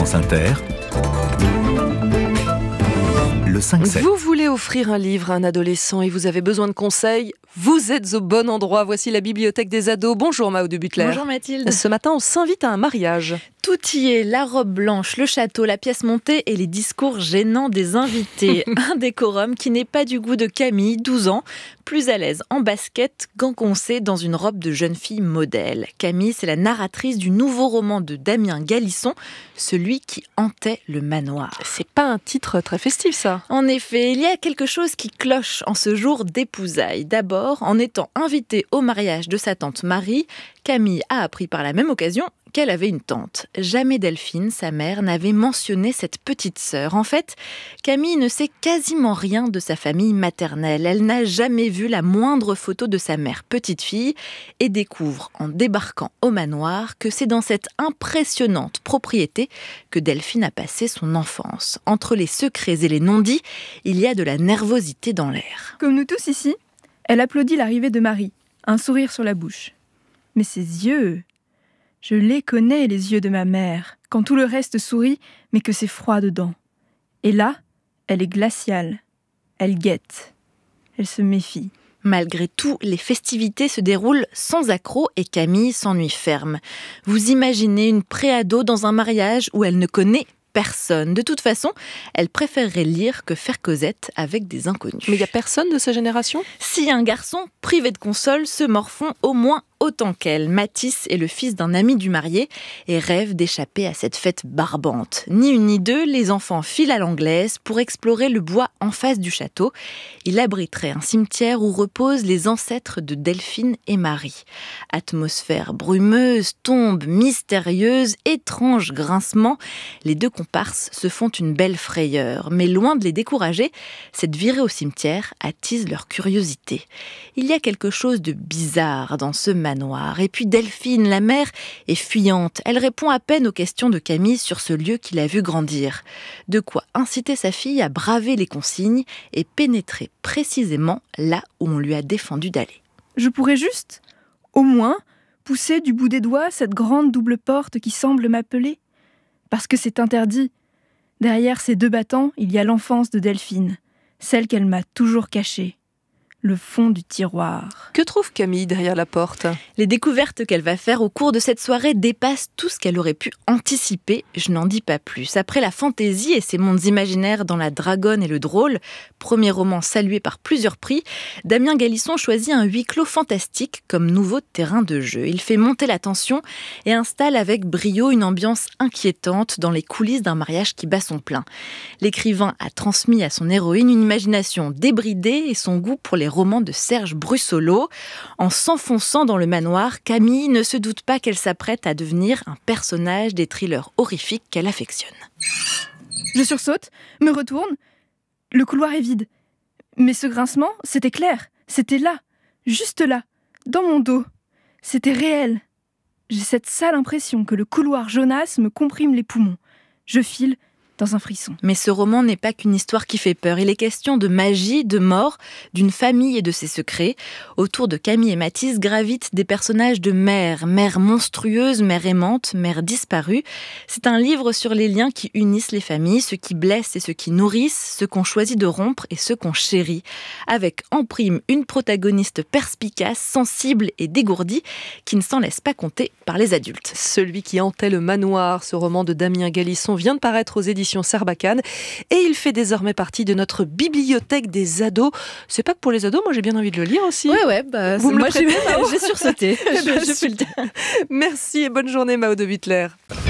France Inter, le 5-7. Vous voulez offrir un livre à un adolescent et vous avez besoin de conseils? Vous êtes au bon endroit. Voici la bibliothèque des ados. Bonjour Mao de Butler. Bonjour Mathilde. Ce matin, on s'invite à un mariage. Tout y est, la robe blanche, le château, la pièce montée et les discours gênants des invités. Un décorum qui n'est pas du goût de Camille, 12 ans, plus à l'aise en basket, gangoncée dans une robe de jeune fille modèle. Camille, c'est la narratrice du nouveau roman de Damien Galisson, celui qui hantait le manoir. C'est pas un titre très festif, ça. En effet, il y a quelque chose qui cloche en ce jour d'épousailles. D'abord, en étant invitée au mariage de sa tante Marie, Camille a appris par la même occasion qu'elle avait une tante. Jamais Delphine, sa mère, n'avait mentionné cette petite sœur. En fait, Camille ne sait quasiment rien de sa famille maternelle. Elle n'a jamais vu la moindre photo de sa mère petite fille et découvre, en débarquant au manoir, que c'est dans cette impressionnante propriété que Delphine a passé son enfance. Entre les secrets et les non-dits, il y a de la nervosité dans l'air. Comme nous tous ici, elle applaudit l'arrivée de Marie, un sourire sur la bouche. Mais ses yeux... Je les connais, les yeux de ma mère, quand tout le reste sourit, mais que c'est froid dedans. Et là, elle est glaciale. Elle guette. Elle se méfie. Malgré tout, les festivités se déroulent sans accroc et Camille s'ennuie ferme. Vous imaginez une préado dans un mariage où elle ne connaît personne. De toute façon, elle préférerait lire que faire causette avec des inconnus. Mais il n'y a personne de sa génération? Si un garçon privé de console se morfond au moins autant qu'elle. Mathis est le fils d'un ami du marié et rêve d'échapper à cette fête barbante. Ni une ni deux, les enfants filent à l'anglaise pour explorer le bois en face du château. Il abriterait un cimetière où reposent les ancêtres de Delphine et Marie. Atmosphère brumeuse, tombe mystérieuse, étrange grincement. Les deux comparses se font une belle frayeur. Mais loin de les décourager, cette virée au cimetière attise leur curiosité. Il y a quelque chose de bizarre dans ce manoir. Et puis Delphine, la mère, est fuyante. Elle répond à peine aux questions de Camille sur ce lieu qu'il a vu grandir. De quoi inciter sa fille à braver les consignes et pénétrer précisément là où on lui a défendu d'aller. Je pourrais juste, au moins, pousser du bout des doigts cette grande double porte qui semble m'appeler. Parce que c'est interdit. Derrière ces deux battants, il y a l'enfance de Delphine, celle qu'elle m'a toujours cachée. Le fond du tiroir. Que trouve Camille derrière la porte? Les découvertes qu'elle va faire au cours de cette soirée dépassent tout ce qu'elle aurait pu anticiper. Je n'en dis pas plus. Après la fantaisie et ses mondes imaginaires dans La Dragonne et le Drôle, premier roman salué par plusieurs prix, Damien Galisson choisit un huis clos fantastique comme nouveau terrain de jeu. Il fait monter la tension et installe avec brio une ambiance inquiétante dans les coulisses d'un mariage qui bat son plein. L'écrivain a transmis à son héroïne une imagination débridée et son goût pour les romans de Serge Brussolo. En s'enfonçant dans le manoir, Camille ne se doute pas qu'elle s'apprête à devenir un personnage des thrillers horrifiques qu'elle affectionne. Je sursaute, me retourne. Le couloir est vide. Mais ce grincement, c'était clair. C'était là, juste là, dans mon dos. C'était réel. J'ai cette sale impression que le couloir jaunasse me comprime les poumons. Je file dans un frisson. Mais ce roman n'est pas qu'une histoire qui fait peur. Il est question de magie, de mort, d'une famille et de ses secrets. Autour de Camille et Mathis gravitent des personnages de mère monstrueuse, mère aimante, mère disparue. C'est un livre sur les liens qui unissent les familles, ceux qui blessent et ceux qui nourrissent, ceux qu'on choisit de rompre et ceux qu'on chérit. Avec en prime une protagoniste perspicace, sensible et dégourdie, qui ne s'en laisse pas compter par les adultes. Celui qui hantait le manoir, ce roman de Damien Galisson vient de paraître aux éditions Sarbacane et il fait désormais partie de notre bibliothèque des ados. C'est pas que pour les ados, moi j'ai bien envie de le lire aussi. Vous me le prêtez, j'ai sursauté. Merci et bonne journée Mao de Butler.